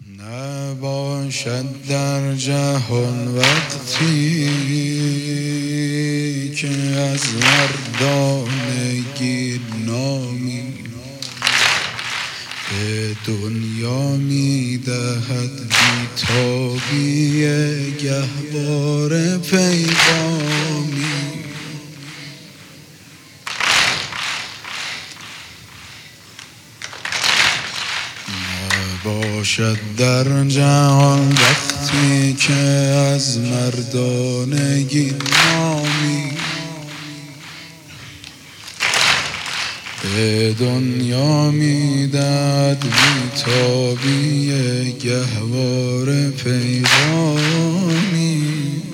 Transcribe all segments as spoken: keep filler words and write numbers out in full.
نباشد در جهان وقتی که از مردانگی نامی به دنیا می دهد بی‌تابی گهواره پیغامی. باشد در جهان وقتی که از مردانگی نامی به دنیا میدهد بی‌تابی گهواره پیغامی.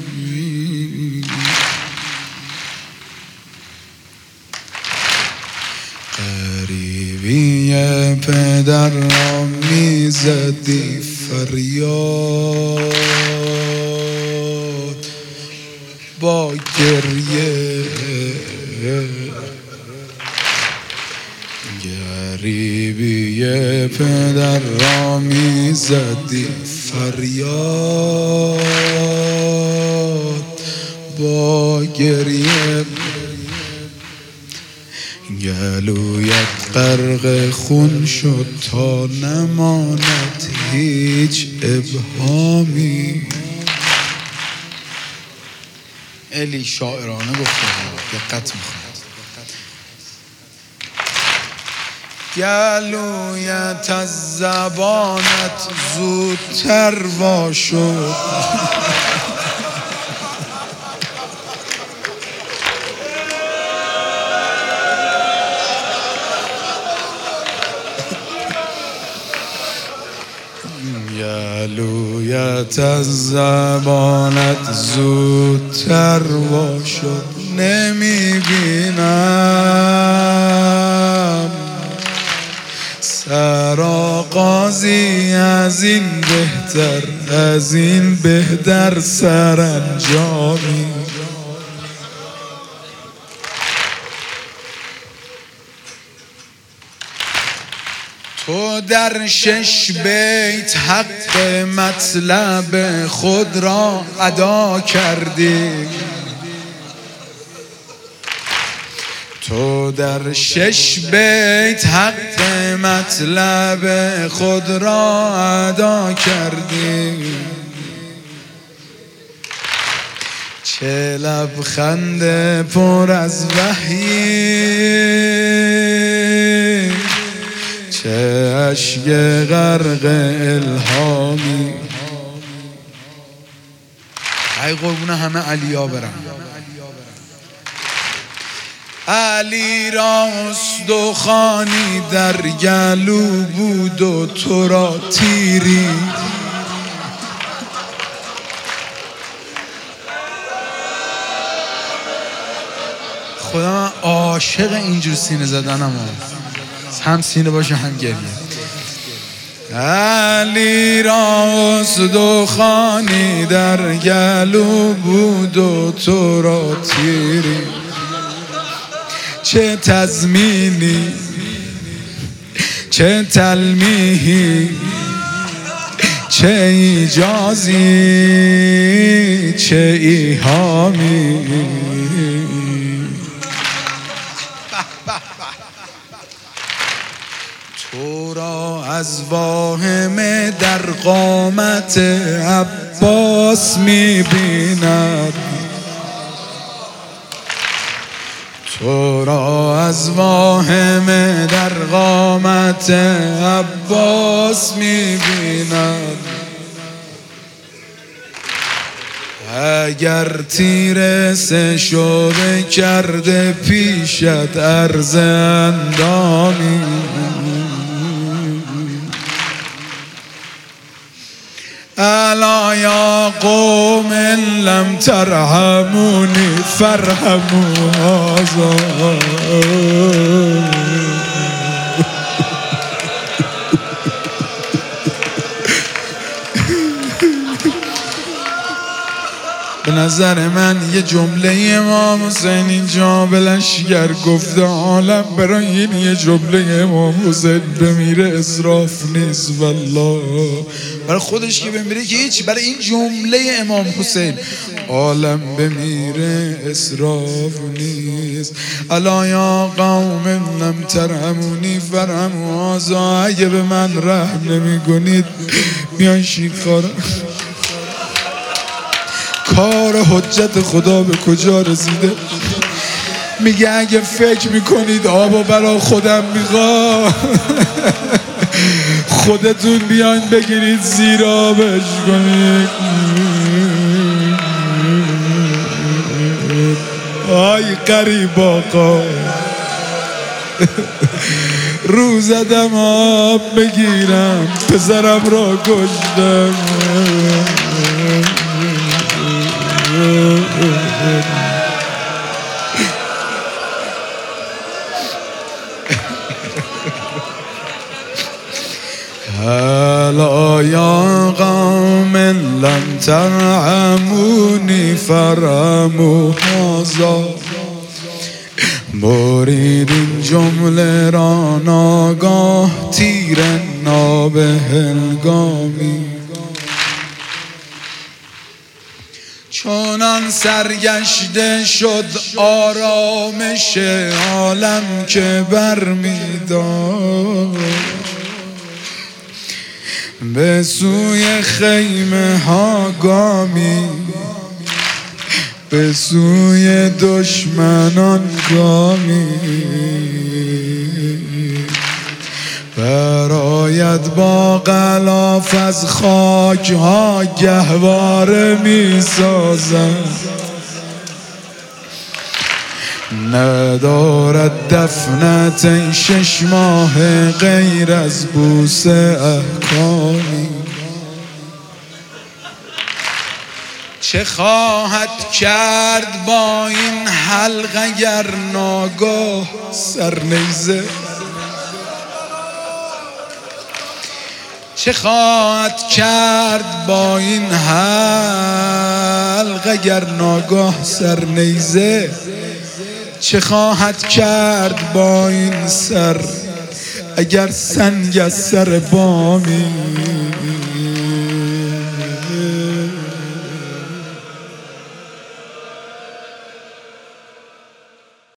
غریبی پدر را میزدی فریاد با گریه، غریبی پدر را میزدی فریاد با گریه، گلویت غرق خون شد تا نماند هیچ ابهامی. الی شاعرانه گفته دقت میخواد. گلویت از زبانت زودتر وا شد گلویت از زبانت زودتر وا شد. نمیبینم سرآغازی از این بهتر، از این بهتر سرانجامی. تو در شش بیت حق مطلب خود را ادا کردی، تو در شش بیت حق مطلب خود را ادا کردی. چه لبخند پر از وحی، چه اشک غرق الهامی. ای قربون همه علیا برم. علی را استخوانی در گلو بود و تو را تیری، خدا من عاشق اینجور سینه زدنم، هم سینه باشه هم گریه. علی را استخوانی در گلو بود و تو را تیری، چه تضمینی چه تلمیحی چه ایجازی چه ایهامی. تو را از واهم در قامت عباس می‌بیند، تو را از واهم در قامت عباس می‌بیند. اگر تیر سه شعبه کرده پیشت عرض اندامی، الا یا قوم لم ترحمونی فرحموا هذا. به نظر من یه جمله امام حسین اینجا به لشگر گفته عالم برای این یه جمله امام حسین بمیره اسراف نیست. والله برای خودش که بمیره که هیچ، برای این جمله امام حسین عالم بمیره اسراف نیست. الا یا قوم لم ترحمونی فرحموا هذا، اگه به من رحم نمی کنید میان شیخارا. کار حجت خدا به کجا رسیده؟ میگه اگه فکر میکنید آبو برا خودم میخوام خودتون بیان بگیرید زیر آبش کنید. آی قریب آقا رو زدم آب بگیرم پسرم را کشتم. هلا یا قوم لم ترحمونی فرحموا هذا، برید این جمله را ناگاه تیر نابهلگامی. چونان سرگشته شد آرامش عالم که برمی‌دار، به سوی خیمه ها گامی، به سوی دشمنان گامی. براید با غلاف از خاک ها گهواره می سازند، ندارد دفنت این شش ماه غیر از بوس احکامی. چه خواهد کرد با این حلق اگر ناگاه سرنیزه، چه خواهد کرد با این حلق اگر ناگاه سرنیزه، چه خواهد کرد با این سر اگر سنگ از سر بامی.